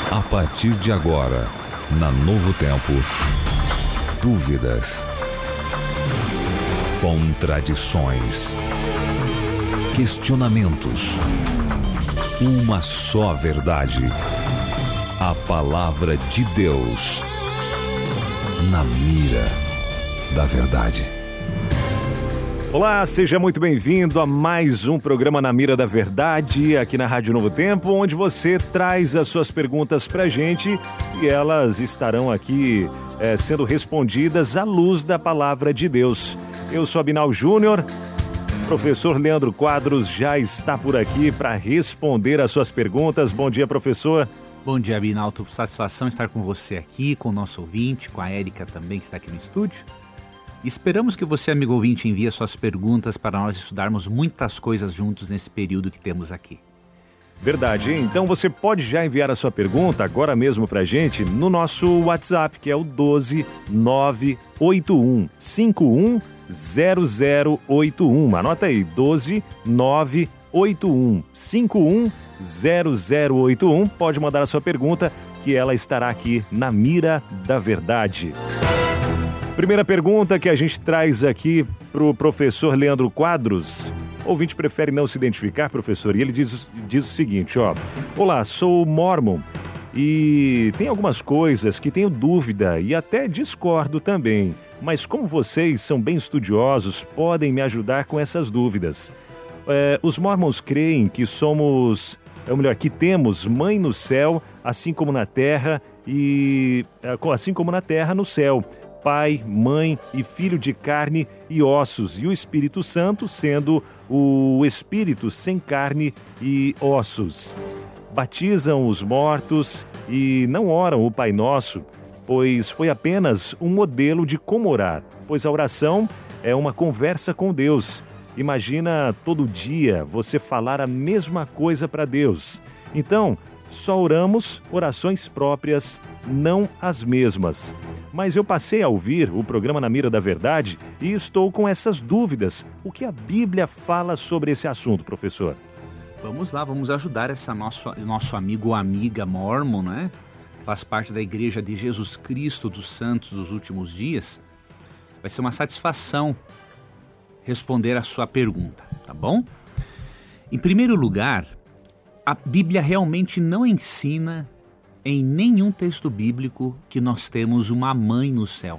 A partir de agora, na Novo Tempo, dúvidas, contradições, questionamentos. Uma só verdade. A palavra de Deus na mira da verdade. Olá, seja muito bem-vindo a mais um programa Na Mira da Verdade, aqui na Rádio Novo Tempo, onde você traz as suas perguntas pra gente e elas estarão aqui sendo respondidas à luz da palavra de Deus. Eu sou Abinal Júnior, professor Leandro Quadros já está por aqui para responder as suas perguntas. Bom dia, professor. Bom dia, Abinal. Satisfação estar com você aqui, com o nosso ouvinte, com a Érica também, que está aqui no estúdio. Esperamos que você, amigo ouvinte, envie suas perguntas para nós estudarmos muitas coisas juntos nesse período que temos aqui. Verdade, hein? Então você pode já enviar a sua pergunta agora mesmo para a gente no nosso WhatsApp, que é o 12981510081. Anota aí, 12981510081. Pode mandar a sua pergunta que ela estará aqui na Mira da Verdade. Primeira pergunta que a gente traz aqui para o professor Leandro Quadros. O ouvinte prefere não se identificar, professor, e ele diz o seguinte, ó. Olá, sou mormon e tem algumas coisas que tenho dúvida e até discordo também. Mas como vocês são bem estudiosos, podem me ajudar com essas dúvidas. Os mormons creem que que temos mãe no céu, assim como na terra no céu. Pai, mãe e filho de carne e ossos, e o Espírito Santo sendo o Espírito sem carne e ossos. Batizam os mortos e não oram o Pai Nosso, pois foi apenas um modelo de como orar, pois a oração é uma conversa com Deus. Imagina todo dia você falar a mesma coisa para Deus. Então, só oramos orações próprias, não as mesmas. Mas eu passei a ouvir o programa Na Mira da Verdade e estou com essas dúvidas. O que a Bíblia fala sobre esse assunto, professor? Vamos lá, vamos ajudar nosso amigo ou amiga mormon, né? Faz parte da Igreja de Jesus Cristo dos Santos dos Últimos Dias. Vai ser uma satisfação responder a sua pergunta, tá bom? Em primeiro lugar, a Bíblia realmente não ensina em nenhum texto bíblico que nós temos uma mãe no céu.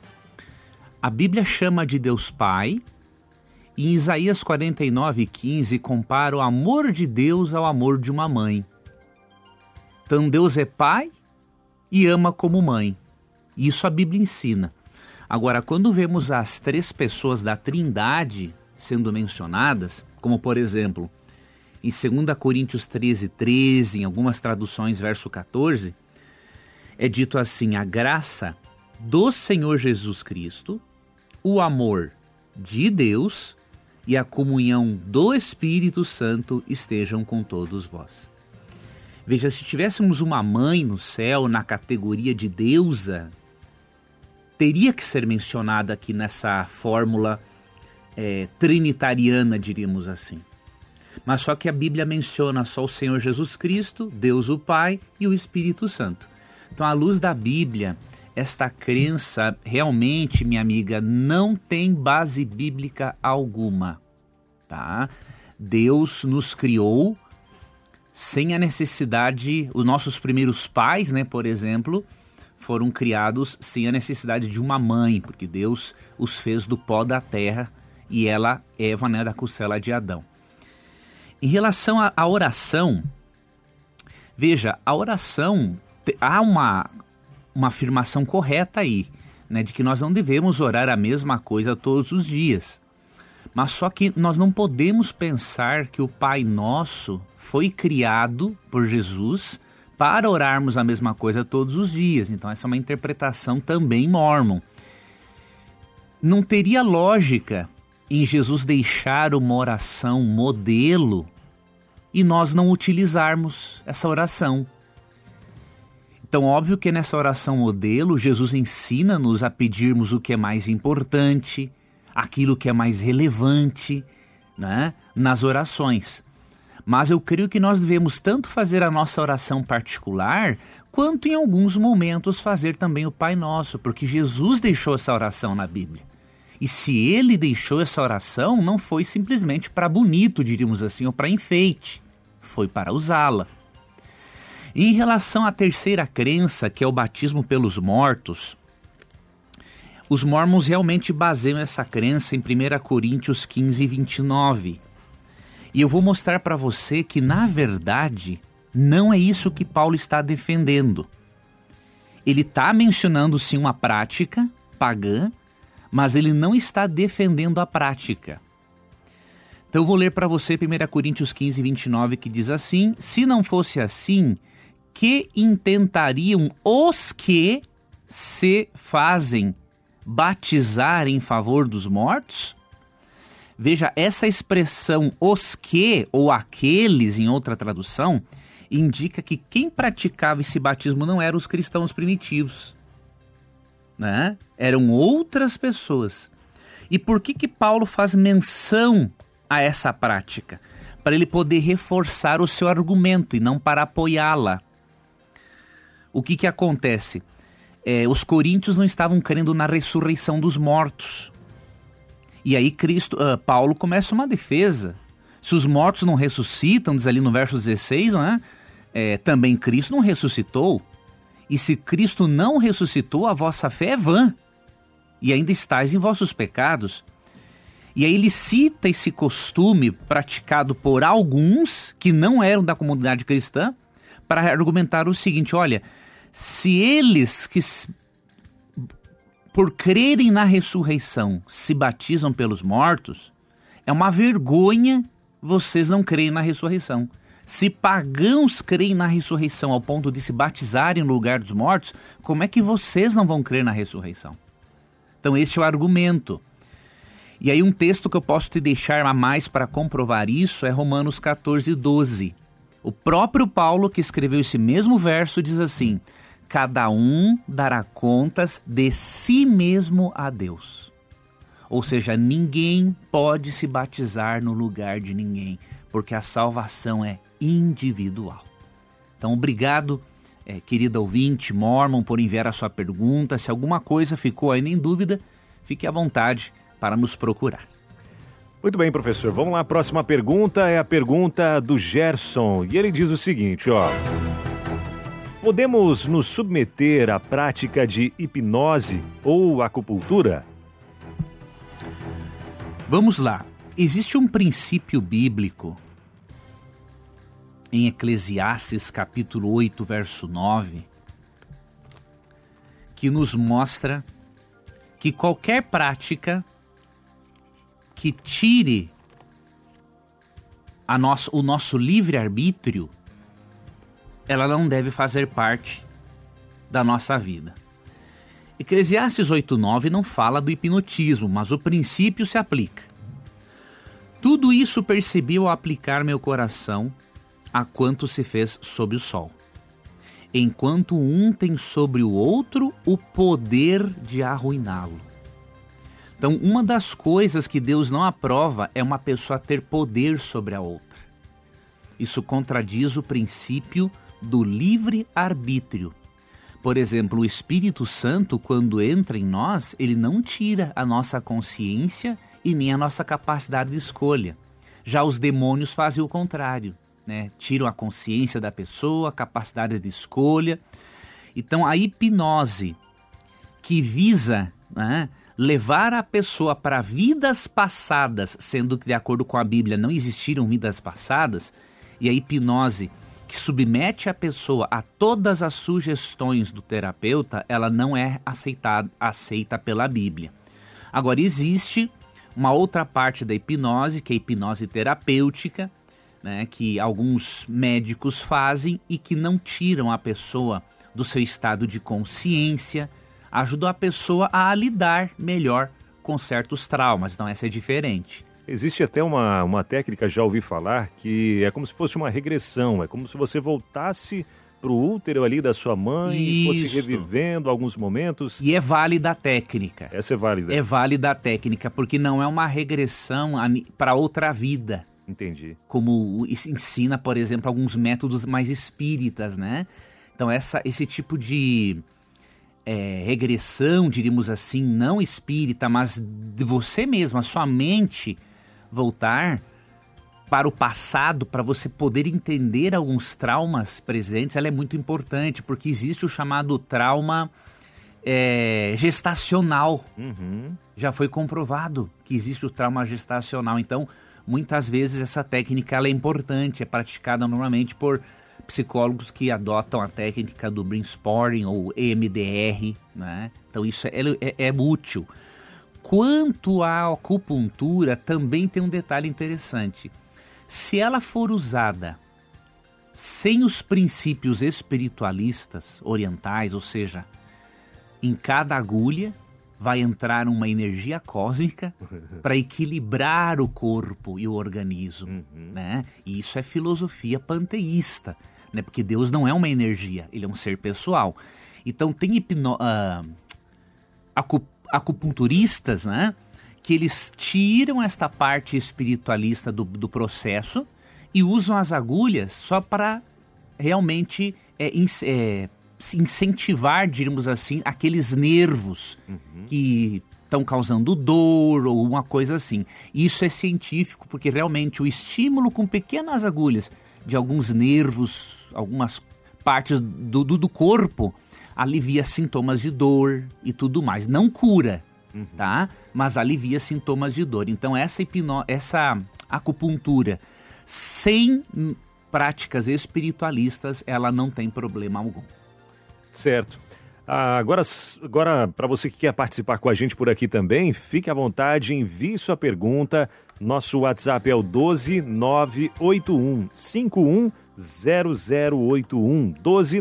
A Bíblia chama de Deus Pai e em Isaías 49:15 compara o amor de Deus ao amor de uma mãe. Então Deus é pai e ama como mãe. Isso a Bíblia ensina. Agora, quando vemos as três pessoas da Trindade sendo mencionadas, como por exemplo, em 2 Coríntios 13:13, em algumas traduções, verso 14, é dito assim: a graça do Senhor Jesus Cristo, o amor de Deus e a comunhão do Espírito Santo estejam com todos vós. Veja, se tivéssemos uma mãe no céu, na categoria de deusa, teria que ser mencionada aqui nessa fórmula trinitariana, diríamos assim. Mas só que a Bíblia menciona só o Senhor Jesus Cristo, Deus o Pai e o Espírito Santo. Então, à luz da Bíblia, esta crença realmente, minha amiga, não tem base bíblica alguma, tá? Deus nos criou sem a necessidade, os nossos primeiros pais, né, por exemplo, foram criados sem a necessidade de uma mãe, porque Deus os fez do pó da terra e Eva, né, da costela de Adão. Em relação à oração, veja, a oração, há uma afirmação correta aí, né, de que nós não devemos orar a mesma coisa todos os dias. Mas só que nós não podemos pensar que o Pai Nosso foi criado por Jesus para orarmos a mesma coisa todos os dias. Então essa é uma interpretação também mormon. Não teria lógica em Jesus deixar uma oração modelo e nós não utilizarmos essa oração. Então, óbvio que nessa oração modelo, Jesus ensina-nos a pedirmos o que é mais importante, aquilo que é mais relevante, né, nas orações. Mas eu creio que nós devemos tanto fazer a nossa oração particular, quanto em alguns momentos fazer também o Pai Nosso, porque Jesus deixou essa oração na Bíblia. E se ele deixou essa oração, não foi simplesmente para bonito, diríamos assim, ou para enfeite, foi para usá-la. E em relação à terceira crença, que é o batismo pelos mortos, os mormons realmente baseiam essa crença em 1 Coríntios 15, 29. E eu vou mostrar para você que, na verdade, não é isso que Paulo está defendendo. Ele está mencionando, sim, uma prática pagã, mas ele não está defendendo a prática. Então eu vou ler para você 1 Coríntios 15, 29, que diz assim: se não fosse assim, que intentariam os que se fazem batizar em favor dos mortos? Veja, essa expressão os que, ou aqueles em outra tradução, indica que quem praticava esse batismo não eram os cristãos primitivos, né? Eram outras pessoas. E por que Paulo faz menção a essa prática? Para ele poder reforçar o seu argumento e não para apoiá-la. O que acontece? Os coríntios não estavam crendo na ressurreição dos mortos. E aí Paulo começa uma defesa. Se os mortos não ressuscitam, diz ali no verso 16, né? Também Cristo não ressuscitou. E se Cristo não ressuscitou, a vossa fé é vã, e ainda estáis em vossos pecados. E aí ele cita esse costume praticado por alguns que não eram da comunidade cristã, para argumentar o seguinte: olha, se eles que por crerem na ressurreição se batizam pelos mortos, é uma vergonha vocês não crerem na ressurreição. Se pagãos creem na ressurreição ao ponto de se batizarem no lugar dos mortos, como é que vocês não vão crer na ressurreição? Então esse é o argumento. E aí um texto que eu posso te deixar a mais para comprovar isso é Romanos 14, 12. O próprio Paulo, que escreveu esse mesmo verso, diz assim: cada um dará contas de si mesmo a Deus. Ou seja, ninguém pode se batizar no lugar de ninguém, porque a salvação é individual. Então, obrigado, querido ouvinte, Mormon, por enviar a sua pergunta. Se alguma coisa ficou ainda em dúvida, fique à vontade para nos procurar. Muito bem, professor. Vamos lá, a próxima pergunta é a pergunta do Gerson. E ele diz o seguinte, ó: podemos nos submeter à prática de hipnose ou acupuntura? Vamos lá. Existe um princípio bíblico em Eclesiastes capítulo 8, verso 9, que nos mostra que qualquer prática que tire o nosso livre-arbítrio, ela não deve fazer parte da nossa vida. Eclesiastes 8:9 não fala do hipnotismo, mas o princípio se aplica. Tudo isso percebi ao aplicar meu coração a quanto se fez sob o sol, enquanto um tem sobre o outro o poder de arruiná-lo. Então, uma das coisas que Deus não aprova é uma pessoa ter poder sobre a outra. Isso contradiz o princípio do livre-arbítrio. Por exemplo, o Espírito Santo, quando entra em nós, ele não tira a nossa consciência e nem a nossa capacidade de escolha. Já os demônios fazem o contrário, né? Tiram a consciência da pessoa, a capacidade de escolha. Então, a hipnose que visa, né, levar a pessoa para vidas passadas, sendo que, de acordo com a Bíblia, não existiram vidas passadas, e a hipnose que submete a pessoa a todas as sugestões do terapeuta, ela não é aceita pela Bíblia. Agora, existe uma outra parte da hipnose, que é a hipnose terapêutica, né, que alguns médicos fazem e que não tiram a pessoa do seu estado de consciência, ajudam a pessoa a lidar melhor com certos traumas. Então essa é diferente. Existe até uma técnica, já ouvi falar, que é como se fosse uma regressão, é como se você voltasse para o útero ali da sua mãe e fosse revivendo alguns momentos. E é válida a técnica. Essa é válida. É válida a técnica, porque não é uma regressão para outra vida. Entendi. Como ensina, por exemplo, alguns métodos mais espíritas, né? Então esse tipo de regressão, diríamos assim, não espírita, mas de você mesmo, a sua mente voltar para o passado, para você poder entender alguns traumas presentes, ela é muito importante, porque existe o chamado trauma gestacional. Uhum. Já foi comprovado que existe o trauma gestacional. Então, muitas vezes essa técnica ela é importante, é praticada normalmente por psicólogos que adotam a técnica do Brainstorming ou EMDR, né? Então isso é útil. Quanto à acupuntura, também tem um detalhe interessante. Se ela for usada sem os princípios espiritualistas orientais, ou seja, em cada agulha vai entrar uma energia cósmica para equilibrar o corpo e o organismo, né? E isso é filosofia panteísta, né? Porque Deus não é uma energia, ele é um ser pessoal. Então tem acupunturistas, né? Que eles tiram esta parte espiritualista do processo e usam as agulhas só para realmente incentivar, diríamos assim, aqueles nervos que estão causando dor ou uma coisa assim. Isso é científico, porque realmente o estímulo com pequenas agulhas de alguns nervos, algumas partes do corpo, alivia sintomas de dor e tudo mais. Não cura, tá? Mas alivia sintomas de dor. Então essa acupuntura sem práticas espiritualistas, ela não tem problema algum. Certo. Agora para você que quer participar com a gente por aqui também, fique à vontade, envie sua pergunta. Nosso WhatsApp é o 12981510081,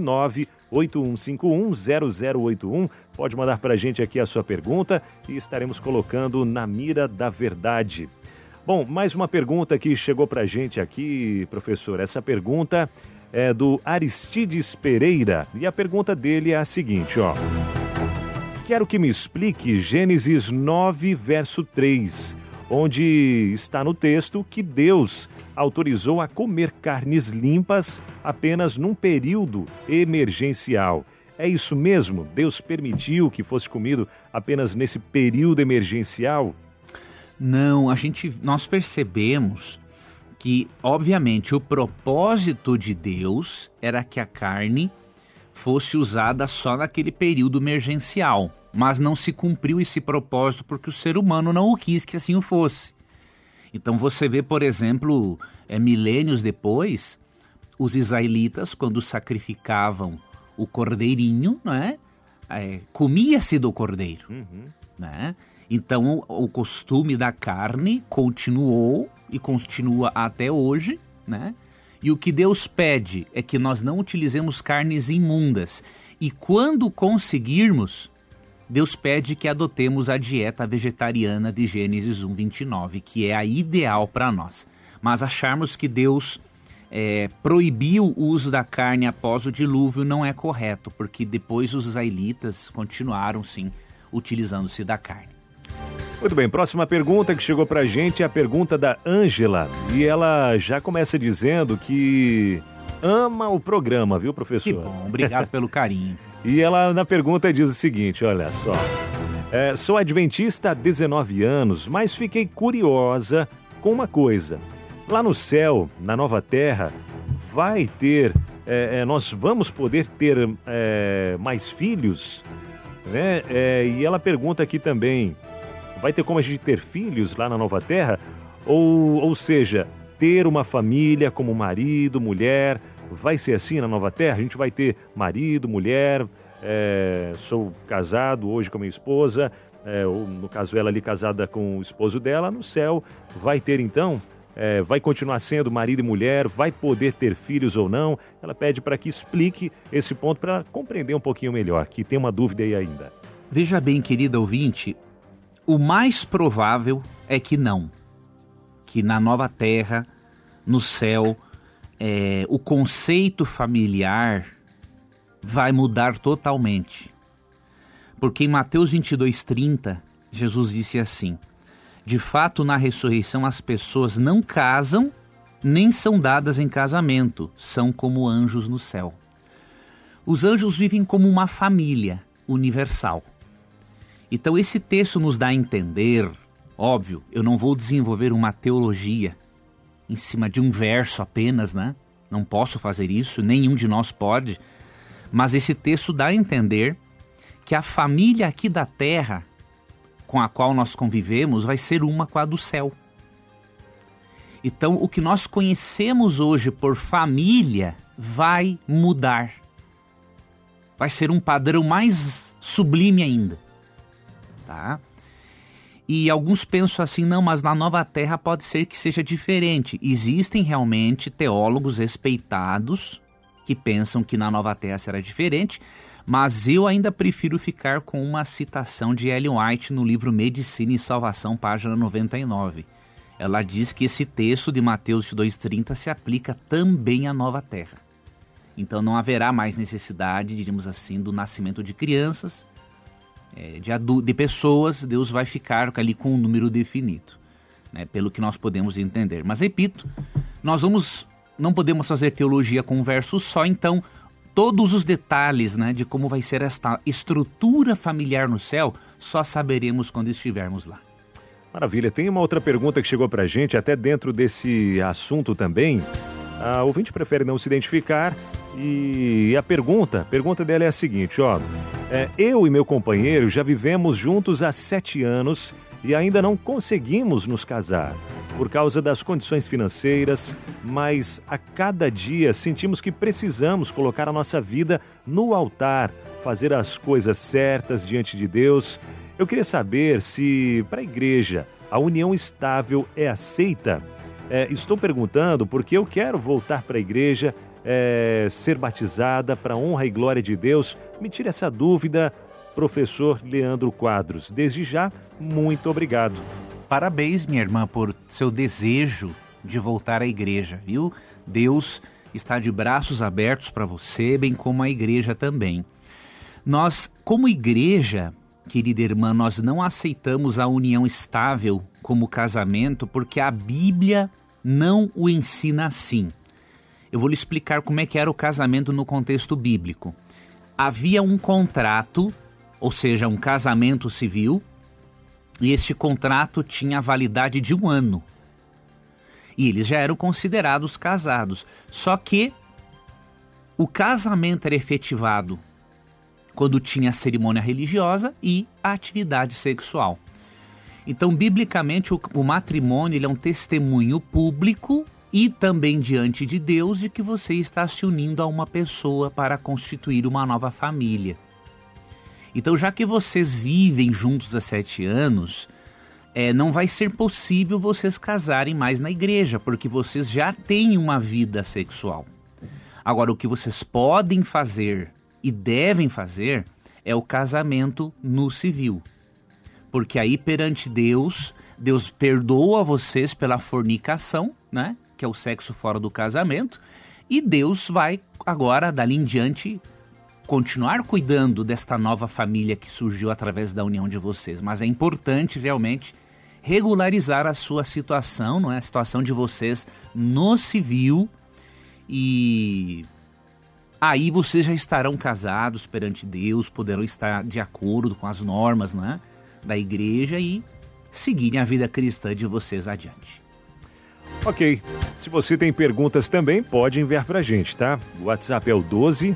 12981510081. Pode mandar para a gente aqui a sua pergunta e estaremos colocando na mira da verdade. Bom, mais uma pergunta que chegou para a gente aqui, professor. Essa pergunta é do Aristides Pereira e a pergunta dele é a seguinte, ó. Quero que me explique Gênesis 9, verso 3, onde está no texto que Deus autorizou a comer carnes limpas apenas num período emergencial. É isso mesmo? Deus permitiu que fosse comido apenas nesse período emergencial? Não, nós percebemos que, obviamente, o propósito de Deus era que a carne fosse usada só naquele período emergencial, mas não se cumpriu esse propósito porque o ser humano não o quis que assim o fosse. Então você vê, por exemplo, milênios depois, os israelitas, quando sacrificavam o cordeirinho, né, comia-se do cordeiro, né? Então o costume da carne continuou e continua até hoje, né? E o que Deus pede é que nós não utilizemos carnes imundas. E quando conseguirmos, Deus pede que adotemos a dieta vegetariana de Gênesis 1:29, que é a ideal para nós. Mas acharmos que Deus proibiu o uso da carne após o dilúvio não é correto, porque depois os israelitas continuaram, sim, utilizando-se da carne. Muito bem, próxima pergunta que chegou pra gente é a pergunta da Ângela. E ela já começa dizendo que ama o programa, viu, professor? Que bom, obrigado pelo carinho. E ela na pergunta diz o seguinte, olha só. Sou adventista há 19 anos, mas fiquei curiosa com uma coisa. Lá no céu, na nova terra, nós vamos poder ter mais filhos? Né? E ela pergunta aqui também, vai ter como a gente ter filhos lá na nova terra? Ou seja, ter uma família como marido, mulher, vai ser assim na nova terra? A gente vai ter marido, mulher, sou casado hoje com a minha esposa, ou no caso ela ali casada com o esposo dela, no céu vai ter então? Vai continuar sendo marido e mulher, vai poder ter filhos ou não? Ela pede para que explique esse ponto para compreender um pouquinho melhor, que tem uma dúvida aí ainda. Veja bem, querido ouvinte, o mais provável é que não. Que na nova terra, no céu, o conceito familiar vai mudar totalmente. Porque em Mateus 22:30, Jesus disse assim: De fato, na ressurreição, as pessoas não casam, nem são dadas em casamento, são como anjos no céu. Os anjos vivem como uma família universal. Então esse texto nos dá a entender, óbvio, eu não vou desenvolver uma teologia em cima de um verso apenas, né? Não posso fazer isso, nenhum de nós pode, mas esse texto dá a entender que a família aqui da terra, com a qual nós convivemos, vai ser uma com a do céu. Então, o que nós conhecemos hoje por família vai mudar. Vai ser um padrão mais sublime ainda. Tá? E alguns pensam assim, não, mas na nova terra pode ser que seja diferente. Existem realmente teólogos respeitados que pensam que na nova terra será diferente, mas eu ainda prefiro ficar com uma citação de Ellen White no livro Medicina e Salvação, página 99. Ela diz que esse texto de Mateus 2,30 se aplica também à nova terra. Então não haverá mais necessidade, diríamos assim, do nascimento de crianças, de pessoas. Deus vai ficar ali com um número definido, né, pelo que nós podemos entender. Mas repito, não podemos fazer teologia com um verso só, então todos os detalhes, né, de como vai ser esta estrutura familiar no céu, só saberemos quando estivermos lá. Maravilha. Tem uma outra pergunta que chegou pra gente, até dentro desse assunto também. A ouvinte prefere não se identificar e a pergunta dela é a seguinte, eu e meu companheiro já vivemos juntos há 7 anos e ainda não conseguimos nos casar por causa das condições financeiras, mas a cada dia sentimos que precisamos colocar a nossa vida no altar, fazer as coisas certas diante de Deus. Eu queria saber se, para a igreja, a união estável é aceita. Estou perguntando porque eu quero voltar para a igreja, ser batizada para a honra e glória de Deus. Me tire essa dúvida, professor Leandro Quadros. Desde já, muito obrigado. Parabéns, minha irmã, por seu desejo de voltar à igreja, viu? Deus está de braços abertos para você, bem como a igreja também. Nós, como igreja, querida irmã, nós não aceitamos a união estável como casamento porque a Bíblia não o ensina assim. Eu vou lhe explicar como é que era o casamento no contexto bíblico. Havia um contrato, ou seja, um casamento civil, e este contrato tinha a validade de 1 ano. E eles já eram considerados casados. Só que o casamento era efetivado quando tinha a cerimônia religiosa e a atividade sexual. Então, biblicamente, o matrimônio ele é um testemunho público e também diante de Deus de que você está se unindo a uma pessoa para constituir uma nova família. Então, já que vocês vivem juntos há 7 anos, não vai ser possível vocês casarem mais na igreja, porque vocês já têm uma vida sexual. Agora, o que vocês podem fazer e devem fazer é o casamento no civil. Porque aí perante Deus perdoa vocês pela fornicação, né? Que é o sexo fora do casamento, e Deus vai agora, dali em diante, continuar cuidando desta nova família que surgiu através da união de vocês. Mas é importante realmente regularizar a sua situação, não é? A situação de vocês no civil, e aí vocês já estarão casados perante Deus, poderão estar de acordo com as normas, né, da igreja e seguirem a vida cristã de vocês adiante. Ok, se você tem perguntas também, pode enviar pra gente, tá? O WhatsApp é o 12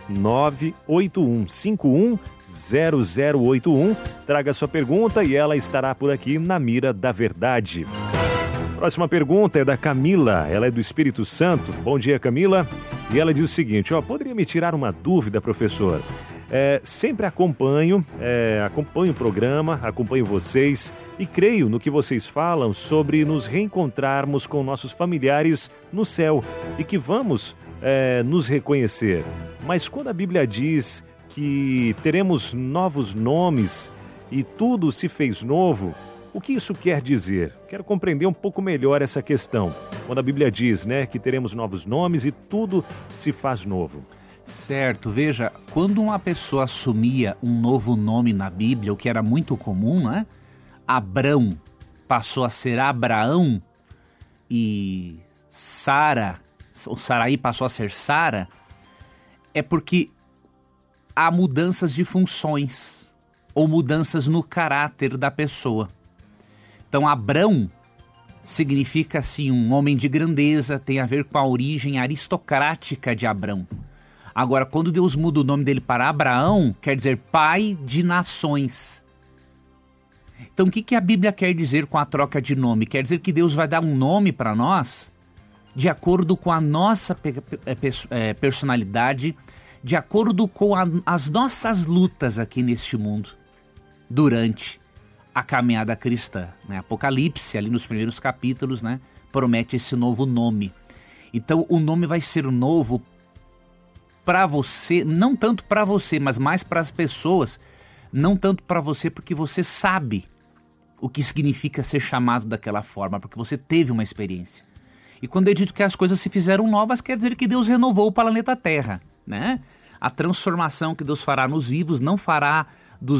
98151 0081. Traga sua pergunta e ela estará por aqui na Mira da Verdade. Próxima pergunta é da Camila, ela é do Espírito Santo. Bom dia, Camila. E ela diz o seguinte, poderia me tirar uma dúvida, professor? Sempre acompanho o programa, acompanho vocês e creio no que vocês falam sobre nos reencontrarmos com nossos familiares no céu e que vamos nos reconhecer. Mas quando a Bíblia diz que teremos novos nomes e tudo se fez novo, o que isso quer dizer? Quero compreender um pouco melhor essa questão. Quando a Bíblia diz, né, que teremos novos nomes e tudo se faz novo. Certo, veja, quando uma pessoa assumia um novo nome na Bíblia, o que era muito comum, né? Abrão, passou a ser Abraão e Sarai passou a ser Sara, é porque há mudanças de funções ou mudanças no caráter da pessoa. Então, Abrão significa, assim, um homem de grandeza, tem a ver com a origem aristocrática de Abrão. Agora, quando Deus muda o nome dele para Abraão, quer dizer pai de nações. Então, o que a Bíblia quer dizer com a troca de nome? Quer dizer que Deus vai dar um nome para nós de acordo com a nossa personalidade, de acordo com as nossas lutas aqui neste mundo, durante a caminhada cristã, né? Apocalipse, ali nos primeiros capítulos, né, promete esse novo nome. Então, o nome vai ser novo para você, não tanto para você, mas mais para as pessoas. Não tanto para você porque você sabe o que significa ser chamado daquela forma, porque você teve uma experiência. E quando é dito que as coisas se fizeram novas, quer dizer que Deus renovou o planeta Terra, né? A transformação que Deus fará nos vivos não fará os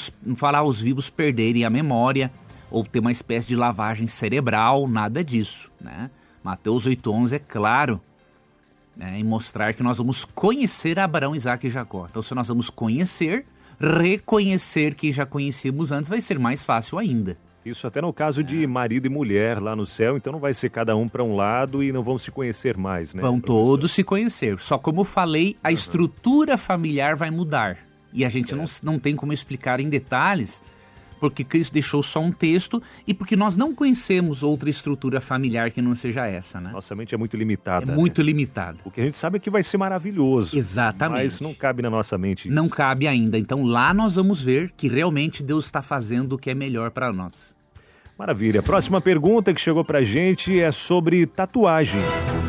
vivos perderem a memória ou ter uma espécie de lavagem cerebral, nada disso, né? Mateus 8,11 é claro, né, em mostrar que nós vamos conhecer Abraão, Isaac e Jacó. Então, se nós vamos conhecer, reconhecer que já conhecemos antes, vai ser mais fácil ainda. Isso até no caso de marido e mulher lá no céu, então não vai ser cada um para um lado e não vão se conhecer mais, né? Vão todos se conhecer, só como eu falei, a estrutura familiar vai mudar. E a gente não tem como explicar em detalhes, porque Cristo deixou só um texto e porque nós não conhecemos outra estrutura familiar que não seja essa, né? Nossa mente é muito limitada. É muito limitada. O que a gente sabe é que vai ser maravilhoso. Exatamente. Mas não cabe na nossa mente isso. Não cabe ainda. Então lá nós vamos ver que realmente Deus está fazendo o que é melhor para nós. Maravilha. Próxima pergunta que chegou pra gente é sobre tatuagem.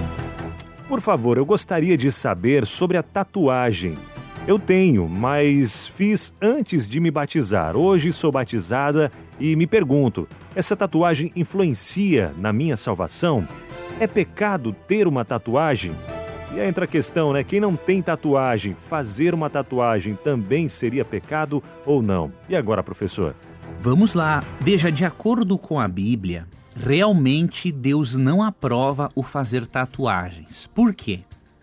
Por favor, eu gostaria de saber sobre a tatuagem. Eu tenho, mas fiz antes de me batizar. Hoje sou batizada e me pergunto, essa tatuagem influencia na minha salvação? É pecado ter uma tatuagem? E aí entra a questão, né? Quem não tem tatuagem, fazer uma tatuagem também seria pecado ou não? E agora, professor? Vamos lá. Veja, de acordo com a Bíblia, realmente Deus não aprova o fazer tatuagens. Por quê?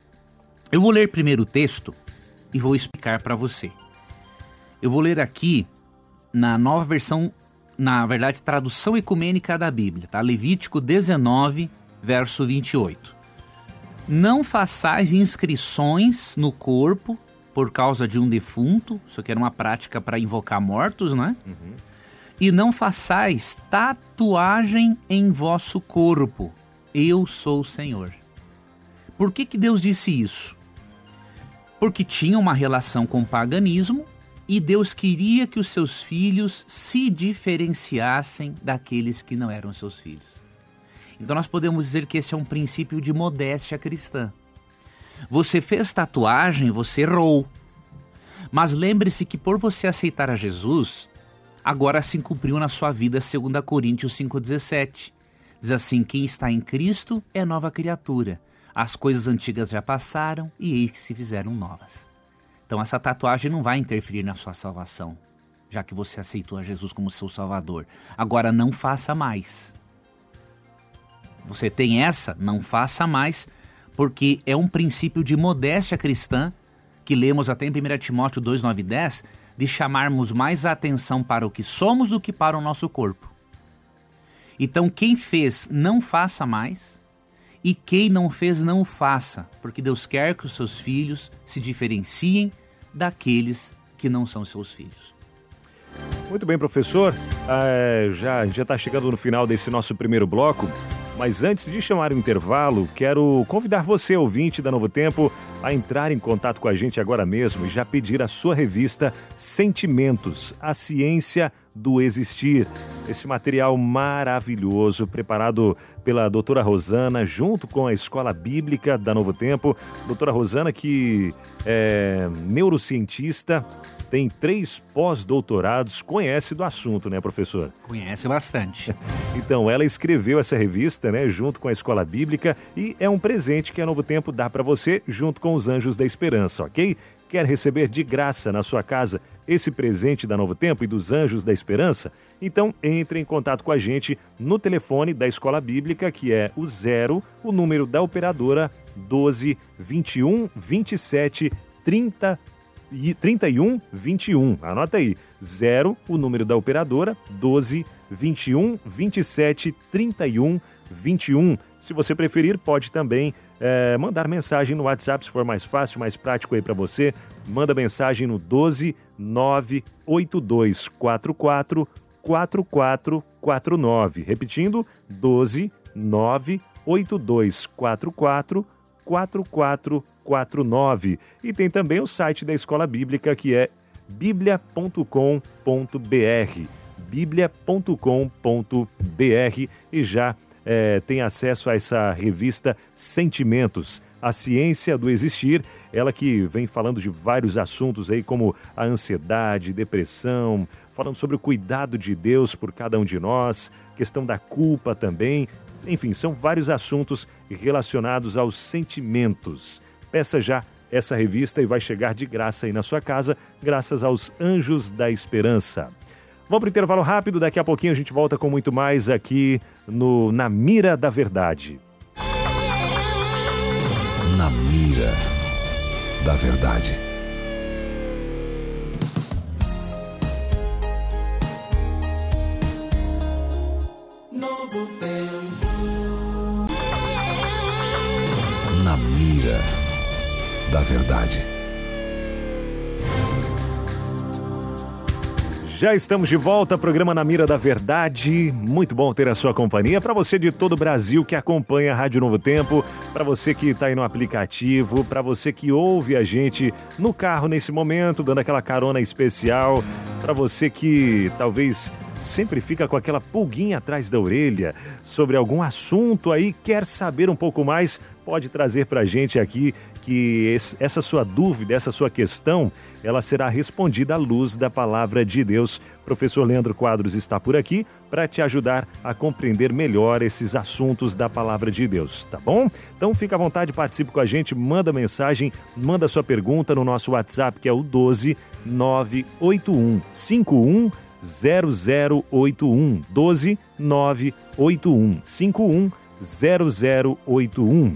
Eu vou ler primeiro o texto e vou explicar para você. Eu vou ler aqui na nova versão, na verdade, tradução ecumênica da Bíblia, tá? Levítico 19, verso 28. Não façais inscrições no corpo por causa de um defunto, isso aqui era uma prática para invocar mortos, né? E não façais tatuagem em vosso corpo, eu sou o Senhor. Por que Deus disse isso? Porque tinha uma relação com o paganismo e Deus queria que os seus filhos se diferenciassem daqueles que não eram seus filhos. Então nós podemos dizer que esse é um princípio de modéstia cristã. Você fez tatuagem, você errou. Mas lembre-se que por você aceitar a Jesus, agora se cumpriu na sua vida 2 Coríntios 5,17. Diz assim, quem está em Cristo é nova criatura. As coisas antigas já passaram e eis que se fizeram novas. Então essa tatuagem não vai interferir na sua salvação, já que você aceitou a Jesus como seu Salvador. Agora não faça mais. Você tem essa, não faça mais, porque é um princípio de modéstia cristã, que lemos até em 1 Timóteo 2, 9 e 10, de chamarmos mais a atenção para o que somos do que para o nosso corpo. Então quem fez, não faça mais. E quem não fez, não faça, porque Deus quer que os seus filhos se diferenciem daqueles que não são seus filhos. Muito bem, professor. A gente já está chegando no final desse nosso primeiro bloco, mas antes de chamar o intervalo, quero convidar você, ouvinte da Novo Tempo, a entrar em contato com a gente agora mesmo e já pedir a sua revista Sentimentos, a Ciência do Existir. Esse material maravilhoso, preparado pela doutora Rosana, junto com a Escola Bíblica da Novo Tempo. Doutora Rosana, que é neurocientista, tem 3 pós-doutorados, conhece do assunto, né, professor? Conhece bastante. Então, ela escreveu essa revista, né, junto com a Escola Bíblica, e é um presente que a Novo Tempo dá para você, junto com os Anjos da Esperança, ok? Quer receber de graça na sua casa esse presente da Novo Tempo e dos Anjos da Esperança? Então entre em contato com a gente no telefone da Escola Bíblica, que é o 0, o número da operadora 12 21 27 30 e 31 21. Anota aí, 0, o número da operadora 12 21 27 31 21. Se você preferir, pode também mandar mensagem no WhatsApp, se for mais fácil, mais prático aí para você. Manda mensagem no 12 98244 4449. Repetindo, 12 98244 4449. E tem também o site da Escola Bíblica, que é biblia.com.br. biblia.com.br, e já tem acesso a essa revista Sentimentos, a ciência do existir, ela que vem falando de vários assuntos aí, como a ansiedade, depressão, falando sobre o cuidado de Deus por cada um de nós, questão da culpa também. Enfim, são vários assuntos relacionados aos sentimentos. Peça já essa revista e vai chegar de graça aí na sua casa, graças aos Anjos da Esperança. Vamos para o intervalo rápido, daqui a pouquinho a gente volta com muito mais aqui no Na Mira da Verdade. Na Mira da Verdade. Novo Tempo. Na Mira da Verdade. Já estamos de volta, programa Na Mira da Verdade. Muito bom ter a sua companhia. Para você de todo o Brasil que acompanha a Rádio Novo Tempo, para você que está aí no aplicativo, para você que ouve a gente no carro nesse momento, dando aquela carona especial, para você que talvez sempre fica com aquela pulguinha atrás da orelha sobre algum assunto aí, quer saber um pouco mais, pode trazer para a gente aqui que essa sua dúvida, essa sua questão, ela será respondida à luz da Palavra de Deus. Professor Leandro Quadros está por aqui para te ajudar a compreender melhor esses assuntos da Palavra de Deus, tá bom? Então fica à vontade, participe com a gente, manda mensagem, manda sua pergunta no nosso WhatsApp, que é o 12 981 51 0081, 12 981 51 0081.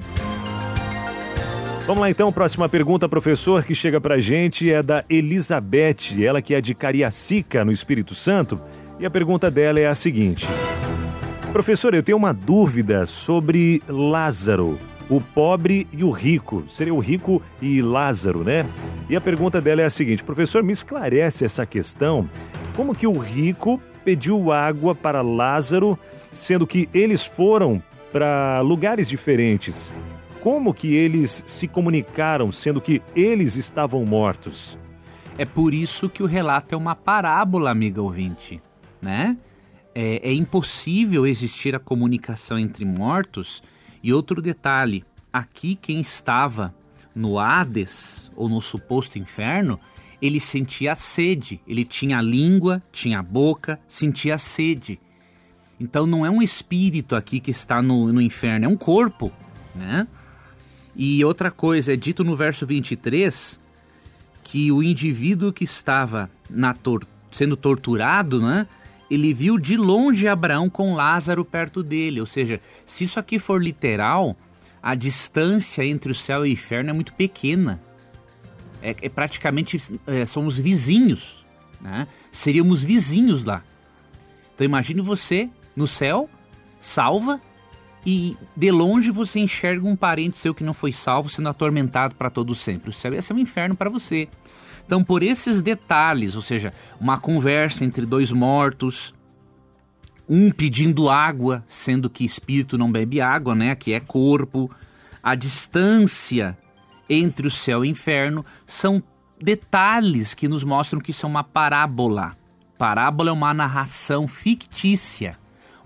Vamos lá então, próxima pergunta, professor, que chega pra gente é da Elizabeth, ela que é de Cariacica, no Espírito Santo, e a pergunta dela é a seguinte: professor, eu tenho uma dúvida sobre Lázaro, o pobre e o rico, seria o rico e Lázaro, né? E a pergunta dela é a seguinte: professor, me esclarece essa questão, como que o rico pediu água para Lázaro, sendo que eles foram para lugares diferentes? Como que eles se comunicaram, sendo que eles estavam mortos? É por isso que o relato é uma parábola, amiga ouvinte, né? É impossível existir a comunicação entre mortos. E outro detalhe, aqui quem estava no Hades, ou no suposto inferno, ele sentia sede, ele tinha a língua, tinha a boca, sentia sede. Então não é um espírito aqui que está no inferno, é um corpo, né? E outra coisa, é dito no verso 23 que o indivíduo que estava sendo torturado, né, ele viu de longe Abraão com Lázaro perto dele. Ou seja, se isso aqui for literal, a distância entre o céu e o inferno é muito pequena. Praticamente, somos vizinhos, né? Seríamos vizinhos lá. Então imagine você no céu, salva, e de longe você enxerga um parente seu que não foi salvo sendo atormentado para todo sempre. O céu ia ser um inferno para você. Então, por esses detalhes, ou seja, uma conversa entre dois mortos, um pedindo água, sendo que espírito não bebe água, né? Que é corpo, a distância entre o céu e o inferno, são detalhes que nos mostram que isso é uma parábola. Parábola é uma narração fictícia,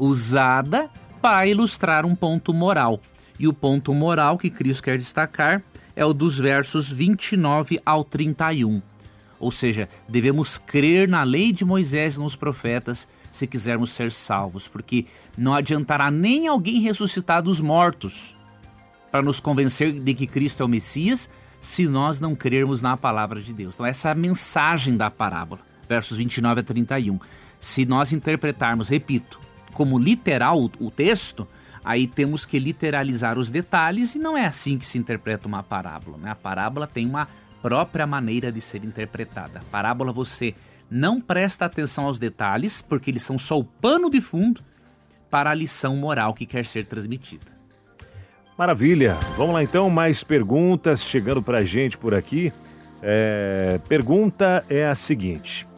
usada para ilustrar um ponto moral. E o ponto moral que Cristo quer destacar é o dos versos 29 ao 31. Ou seja, devemos crer na lei de Moisés e nos profetas se quisermos ser salvos, porque não adiantará nem alguém ressuscitar dos mortos para nos convencer de que Cristo é o Messias, se nós não crermos na palavra de Deus. Então essa é a mensagem da parábola, versos 29 a 31. Se nós interpretarmos, repito, como literal o texto, aí temos que literalizar os detalhes, e não é assim que se interpreta uma parábola, né? A parábola tem uma própria maneira de ser interpretada. A parábola você não presta atenção aos detalhes, porque eles são só o pano de fundo para a lição moral que quer ser transmitida. Maravilha! Vamos lá então, mais perguntas chegando pra gente por aqui. Pergunta é a seguinte: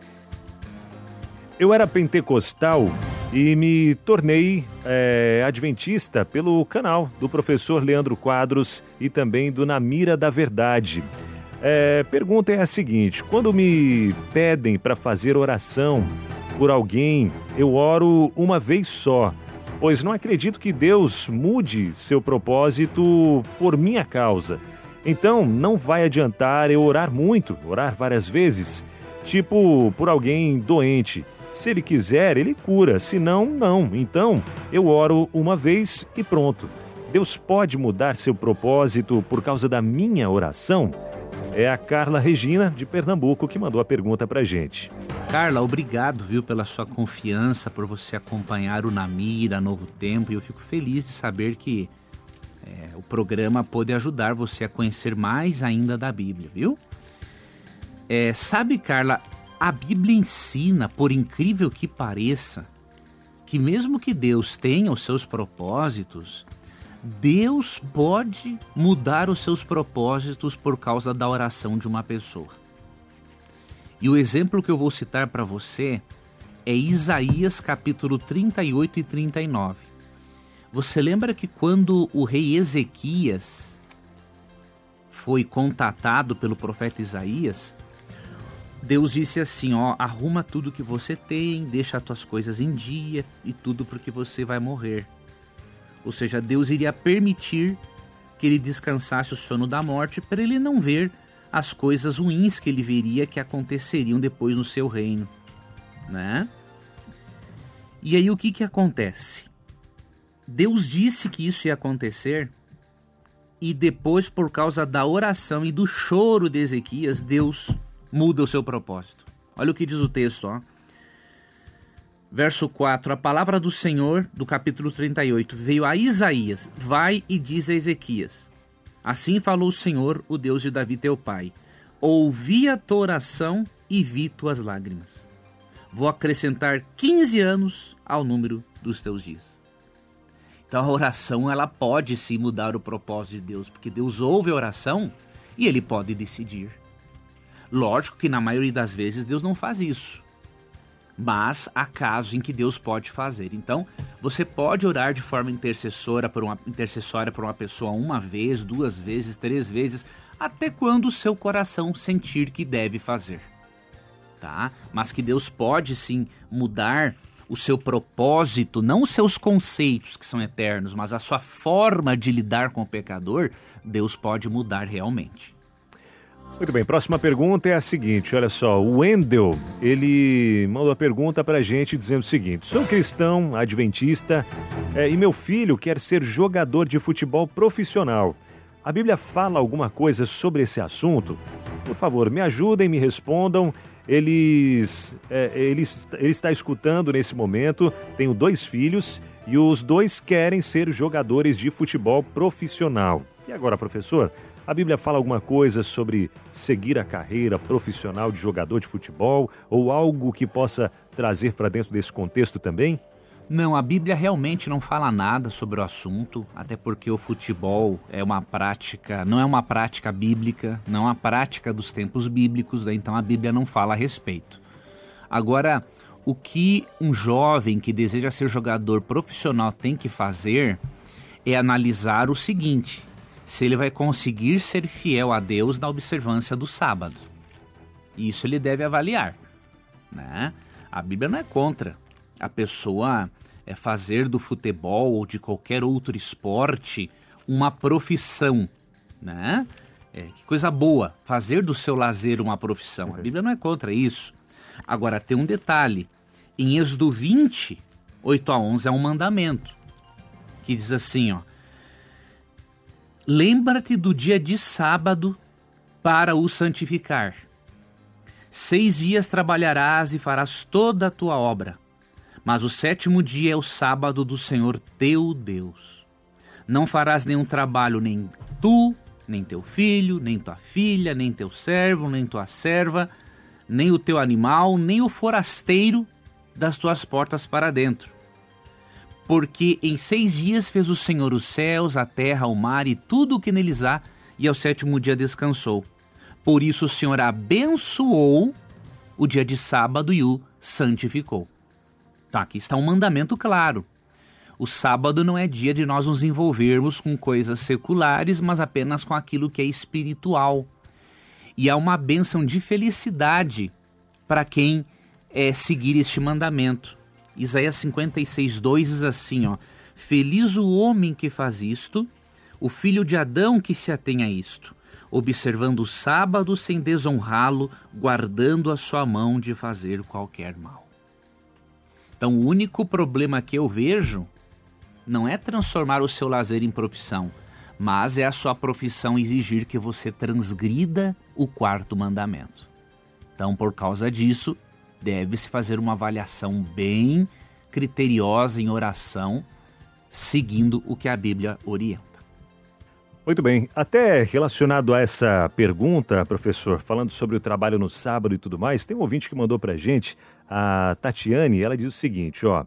eu era pentecostal e me tornei adventista pelo canal do professor Leandro Quadros e também do Na Mira da Verdade. Pergunta é a seguinte: quando me pedem para fazer oração por alguém, eu oro uma vez só, pois não acredito que Deus mude seu propósito por minha causa. Então, não vai adiantar eu orar muito, orar várias vezes, tipo por alguém doente. Se ele quiser, ele cura, se não, não. Então, eu oro uma vez e pronto. Deus pode mudar seu propósito por causa da minha oração? É a Carla Regina, de Pernambuco, que mandou a pergunta pra gente. Carla, obrigado, viu, pela sua confiança, por você acompanhar o Na Mira, Novo Tempo, e eu fico feliz de saber que o programa pode ajudar você a conhecer mais ainda da Bíblia, viu? Sabe, Carla, a Bíblia ensina, por incrível que pareça, que mesmo que Deus tenha os seus propósitos, Deus pode mudar os seus propósitos por causa da oração de uma pessoa. E o exemplo que eu vou citar para você é Isaías capítulo 38 e 39. Você lembra que quando o rei Ezequias foi contatado pelo profeta Isaías, Deus disse assim, arruma tudo que você tem, deixa as tuas coisas em dia e tudo porque você vai morrer. Ou seja, Deus iria permitir que ele descansasse o sono da morte para ele não ver as coisas ruins que ele veria que aconteceriam depois no seu reino, né? E aí o que acontece? Deus disse que isso ia acontecer e depois, por causa da oração e do choro de Ezequias, Deus muda o seu propósito. Olha o que diz o texto, Verso 4, a palavra do Senhor, do capítulo 38, veio a Isaías, vai e diz a Ezequias, assim falou o Senhor, o Deus de Davi teu pai, ouvi a tua oração e vi tuas lágrimas. Vou acrescentar 15 anos ao número dos teus dias. Então a oração, ela pode sim mudar o propósito de Deus, porque Deus ouve a oração e ele pode decidir. Lógico que na maioria das vezes Deus não faz isso, mas há casos em que Deus pode fazer. Então, você pode orar de forma intercessória por uma pessoa uma vez, 2 vezes, 3 vezes, até quando o seu coração sentir que deve fazer, tá? Mas que Deus pode sim mudar o seu propósito, não os seus conceitos que são eternos, mas a sua forma de lidar com o pecador, Deus pode mudar realmente. Muito bem, próxima pergunta é a seguinte, olha só, o Wendel, ele mandou a pergunta pra gente dizendo o seguinte: sou cristão, adventista, e meu filho quer ser jogador de futebol profissional. A Bíblia fala alguma coisa sobre esse assunto? Por favor, me ajudem, me respondam. Ele está escutando nesse momento, tenho 2 filhos e os 2 querem ser jogadores de futebol profissional. E agora, professor? A Bíblia fala alguma coisa sobre seguir a carreira profissional de jogador de futebol ou algo que possa trazer para dentro desse contexto também? Não, a Bíblia realmente não fala nada sobre o assunto, até porque o futebol é uma prática, não é uma prática bíblica, não é uma prática dos tempos bíblicos, então a Bíblia não fala a respeito. Agora, o que um jovem que deseja ser jogador profissional tem que fazer é analisar o seguinte: se ele vai conseguir ser fiel a Deus na observância do sábado. Isso ele deve avaliar, né? A Bíblia não é contra a pessoa fazer do futebol ou de qualquer outro esporte uma profissão, né? Que coisa boa, fazer do seu lazer uma profissão. A Bíblia não é contra isso. Agora, tem um detalhe. Em Êxodo 20, 8-11, é um mandamento que diz assim, lembra-te do dia de sábado para o santificar. 6 dias trabalharás e farás toda a tua obra, mas o 7º dia é o sábado do Senhor teu Deus. Não farás nenhum trabalho, nem tu, nem teu filho, nem tua filha, nem teu servo, nem tua serva, nem o teu animal, nem o forasteiro das tuas portas para dentro. Porque em 6 dias fez o Senhor os céus, a terra, o mar e tudo o que neles há, e ao 7º dia descansou. Por isso o Senhor abençoou o dia de sábado e o santificou. Tá, aqui está um mandamento claro. O sábado não é dia de nós nos envolvermos com coisas seculares, mas apenas com aquilo que é espiritual. E há uma bênção de felicidade para quem seguir este mandamento. Isaías 56:2 diz assim, ó: Feliz o homem que faz isto, o filho de Adão que se atém a isto, observando o sábado sem desonrá-lo, guardando a sua mão de fazer qualquer mal. Então o único problema que eu vejo não é transformar o seu lazer em profissão, mas é a sua profissão exigir que você transgrida o 4º mandamento. Então, por causa disso, deve-se fazer uma avaliação bem criteriosa em oração, seguindo o que a Bíblia orienta. Muito bem. Até relacionado a essa pergunta, professor, falando sobre o trabalho no sábado e tudo mais, tem um ouvinte que mandou pra gente, a Tatiane, ela diz o seguinte, ó: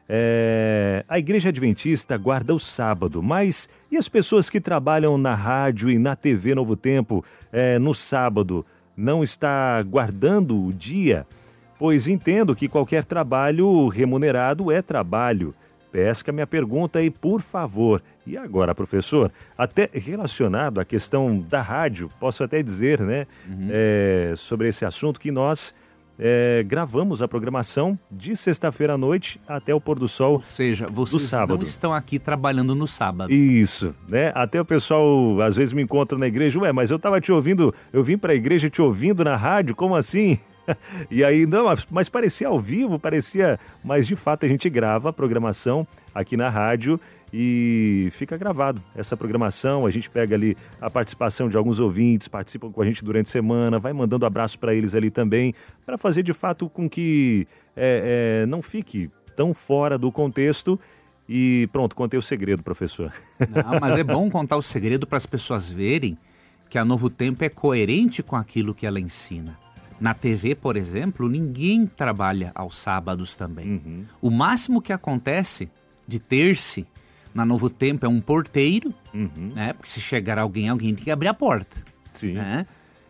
a Igreja Adventista guarda o sábado, mas e as pessoas que trabalham na rádio e na TV Novo Tempo no sábado, não está guardando o dia? Pois entendo que qualquer trabalho remunerado é trabalho. Pesca minha pergunta aí, por favor. E agora, professor, até relacionado à questão da rádio, posso até dizer, né, sobre esse assunto, que nós gravamos a programação de sexta-feira à noite até o pôr do sol. Ou seja, vocês não estão aqui trabalhando no sábado. Isso, né? Até o pessoal às vezes me encontra na igreja, mas eu estava te ouvindo, eu vim para a igreja te ouvindo na rádio, como assim? E aí, não, mas parecia ao vivo, mas de fato a gente grava a programação aqui na rádio e fica gravado essa programação. A gente pega ali a participação de alguns ouvintes, participam com a gente durante a semana, vai mandando abraço para eles ali também, para fazer de fato com que não fique tão fora do contexto. E pronto, contei o segredo, professor. Não, mas é bom contar o segredo para as pessoas verem que a Novo Tempo é coerente com aquilo que ela ensina. Na TV, por exemplo, ninguém trabalha aos sábados também. O máximo que acontece de ter-se na Novo Tempo é um porteiro, né? Porque se chegar alguém tem que abrir a porta. Sim. Né?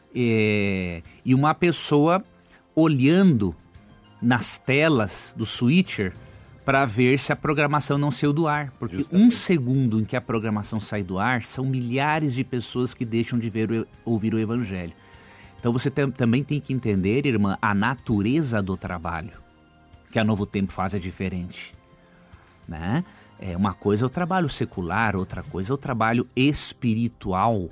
E uma pessoa olhando nas telas do switcher para ver se a programação não saiu do ar. Porque justamente 1 segundo em que a programação sai do ar, são milhares de pessoas que deixam de ouvir o Evangelho. Então você também tem que entender, irmã, a natureza do trabalho. Que a Novo Tempo faz é diferente. Né? Uma coisa é o trabalho secular, outra coisa é o trabalho espiritual.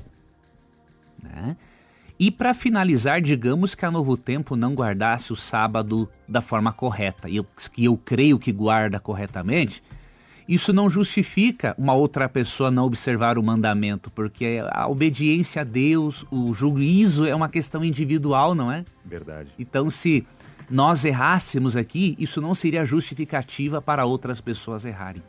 Né? E para finalizar, digamos que a Novo Tempo não guardasse o sábado da forma correta, e eu creio que guarda corretamente, isso não justifica uma outra pessoa não observar o mandamento, porque a obediência a Deus, o juízo é uma questão individual, não é? Verdade. Então, se nós errássemos aqui, isso não seria justificativa para outras pessoas errarem.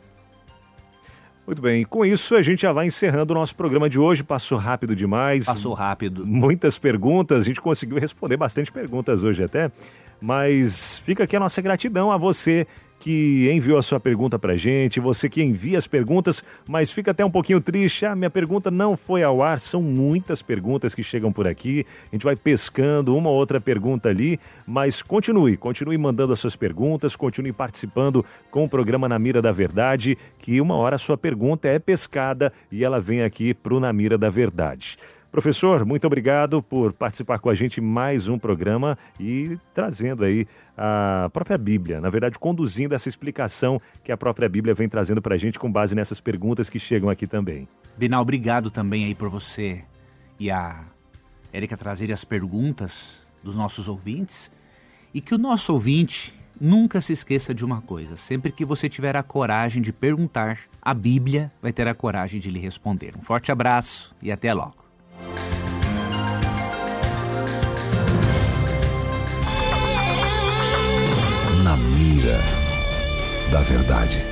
Muito bem, com isso a gente já vai encerrando o nosso programa de hoje. Passou rápido demais. Passou rápido. Muitas perguntas, a gente conseguiu responder bastante perguntas hoje até, mas fica aqui a nossa gratidão a você que enviou a sua pergunta pra gente, você que envia as perguntas, mas fica até um pouquinho triste, minha pergunta não foi ao ar. São muitas perguntas que chegam por aqui, a gente vai pescando uma ou outra pergunta ali, mas continue mandando as suas perguntas, continue participando com o programa Na Mira da Verdade, que uma hora a sua pergunta é pescada e ela vem aqui pro Na Mira da Verdade. Professor, muito obrigado por participar com a gente em mais um programa e trazendo aí a própria Bíblia, na verdade conduzindo essa explicação que a própria Bíblia vem trazendo para a gente com base nessas perguntas que chegam aqui também. Binal, obrigado também aí por você e a Érica trazerem as perguntas dos nossos ouvintes e que o nosso ouvinte nunca se esqueça de uma coisa: sempre que você tiver a coragem de perguntar, a Bíblia vai ter a coragem de lhe responder. Um forte abraço e até logo. na mira da verdade.